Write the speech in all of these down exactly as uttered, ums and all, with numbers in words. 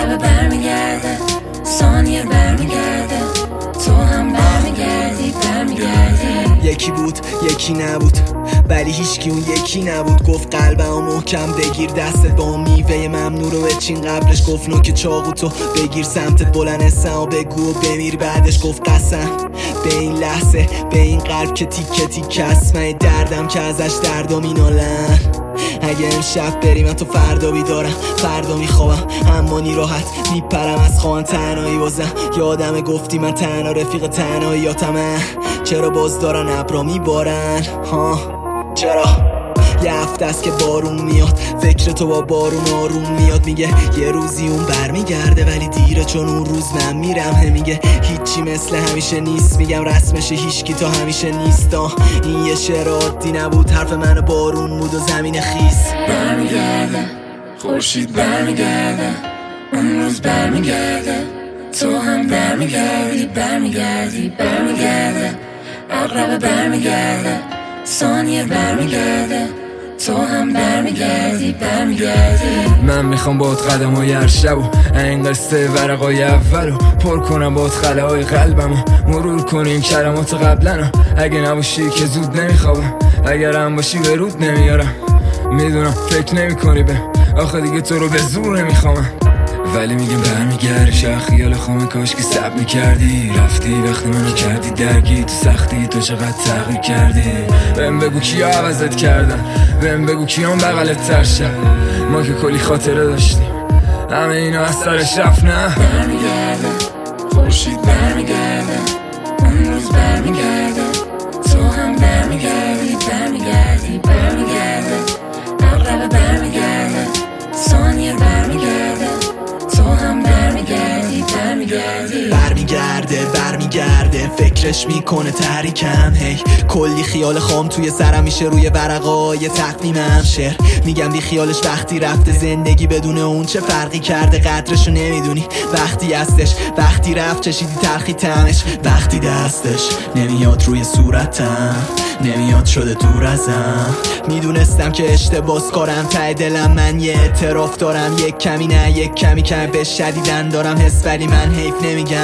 عقرب برمیگرده، ثانیه برمیگرده، تو هم برمیگردی برمیگردی. یکی بود یکی نبود ولی هیچکی اون یکی نبود. گفت قلبمو محکم بگیر دستت با اون میوه ممنوع رو بچین. قبلش گفت نوک چاقو تو بگیر سمتت بلند اسم و بگو و بمیر. بعدش گفت قسم به این لحظه به این قلب که تیکه تیکه است. من دردم که ازش دردا مینالن. اگه امشب بری من تو فردا بیدارم، فردا میخوابم اما نی راحت میپرم از خوان تنهایی. بازم یادم گفتی من تنها رفیق تنهاییاتمه. چرا باز دارن ابرا میبارن ها؟ چرا؟ یه هفته است که بارون میاد، فکر تو با بارون آروم میاد. میگه یه روزی اون برمیگرده ولی دیره چون اون روز من میرم. هم میگه هیچی مثل همیشه نیست، میگم رسمشه هیچکی تا همیشه نیست. این یه شعر عادی نبود، حرف من بارون بود و زمین خیس. برمیگرده خورشید برمیگرده، اون روز برمیگرده، تو هم برمیگردی برمیگردی برمیگرده. عقرب برمیگرده، ثانیه برمیگرده، تو هم برمیگردی برمیگردی. من میخوام باید قدم های هر شب و این قصه ورقای اولو پر کنم باید خله های قلبمو مرور کنیم کلمات قبلنو. اگه نباشی که زود نمیخوابم، اگر هم باشی به رود نمیارم. میدونم فکر نمی کنی به آخه دیگه تو رو به زور نمیخوامم، ولی میگم برمیگردی. شاید خیال خامه کاش که سب میکردی، رفتی وقتی منو کردی درگی. تو سختی تو چقدر تغییر کردی. بهم بگو کیا عوضت کردن، بهم بگو کیام بغلت ترشن. ما که کلی خاطره داشتیم همه اینا از سرش رفت. نه برمیگرده خورشید برمیگرده، اون روز برمیگرده، تو هم برمیگردی برمیگردی برمیگرده. عقرب برمیگرده، ثانیه برمیگرده، تو هم برمیگردی برمیگردی. برمیگرده برمیگرده فکرش میکنه تحریکم. هی کلی خیال خام توی سرم میشه روی ورقای تقویمم. شعر میگم بی خیالش وقتی رفته، زندگی بدون اون چه فرقی کرده. قدرشو نمیدونی وقتی هستش، وقتی رفت چشیدی تلخی طعمش. وقتی دستش نمیاد روی صورتم، نمیاد شده دور ازم. میدونستم که اشتباس کارم ته دلم من یه اعتراف دارم. یک کمی نه یک کمی کم به شدیدن دارم حس، ولی من حیف نمیگم.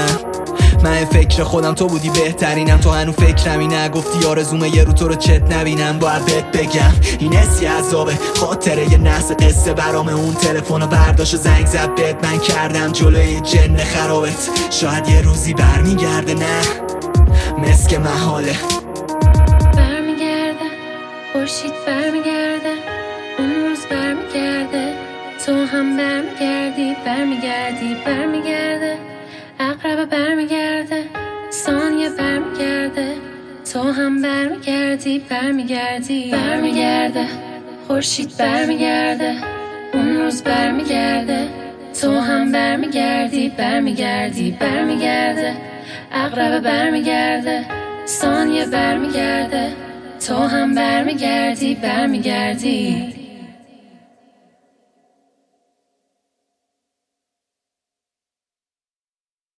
من فکر خودم تو بودی بهترینم، تو هنو فکرمی نگفتی آرزومه یه رو تو رو چت نبینم. باید بهت بگم این حسی عذابه، خاطره یه نحس قصه برام. اون تلفن رو برداشت زنگ زد بهت، من کردم جلوی جن خرابت. شاید یه روزی برمیگرده، نه مسک محاله. برمیگرده خورشید برمیگرده، اون روز برمیگرده، تو هم برمیگردی برمیگردی برمیگرده. عقرب برمیگرده، ثانیه برمیگرده، تو هم برمیگردی برمیگردی برمیگرده. خورشید برمیگرده، اون روز برمیگرده، تو هم برمیگردی برمیگردی برمیگرده. عقرب برمیگرده، ثانیه برمیگرده، تو هم برمیگردی برمیگردی.